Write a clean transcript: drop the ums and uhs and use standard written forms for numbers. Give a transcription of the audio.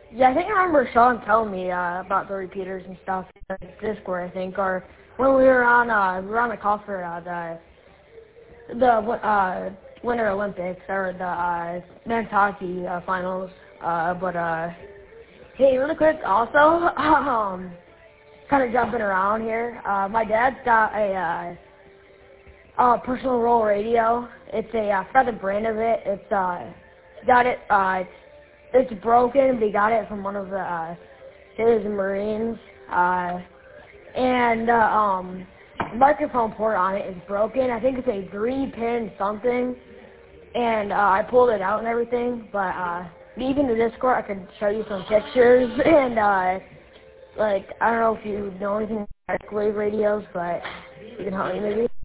Yeah, I think I remember Sean telling me about the repeaters and stuff in Discord, I think, or when we were on the call for the Winter Olympics or the men's hockey finals. Hey, really quick, also, kind of jumping around here. My dad's got a personal roll radio. It's I forgot the brand of it. It's got it. It's broken, but he got it from one of his Marines. And the microphone port on it is broken. I think it's a 3-pin something. And I pulled it out and everything. But even the Discord, I could show you some pictures. And like, I don't know if you know anything about microwave radios, but you can help me maybe.